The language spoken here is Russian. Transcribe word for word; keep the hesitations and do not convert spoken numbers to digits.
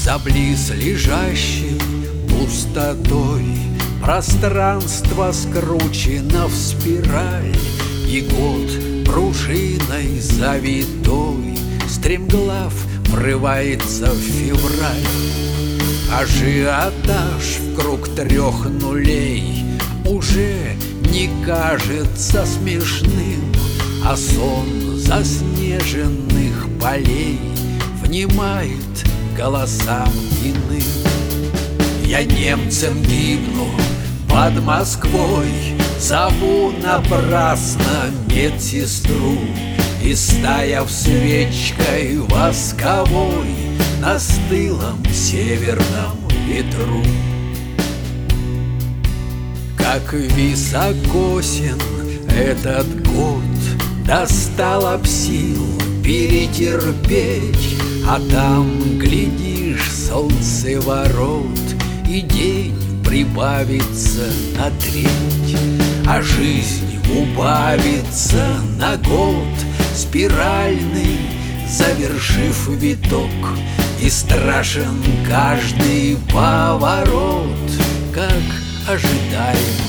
За близлежащей пустотой пространство скручено в спираль, и год пружиной завитой стремглав врывается в февраль. Ажиотаж в круг трех нулей уже не кажется смешным, а сон заснеженных полей внимает голосам иным. Я немцем гибну под Москвой, зову напрасно медсестру, и, стаяв свечкой восковой на стылом северном ветру. Как високосен этот год, достало б сил перетерпеть, а там, глядишь, солнцеворот, и день прибавится на треть, а жизнь убавится на год спиральный, завершив виток. И страшен каждый поворот, как ожидаем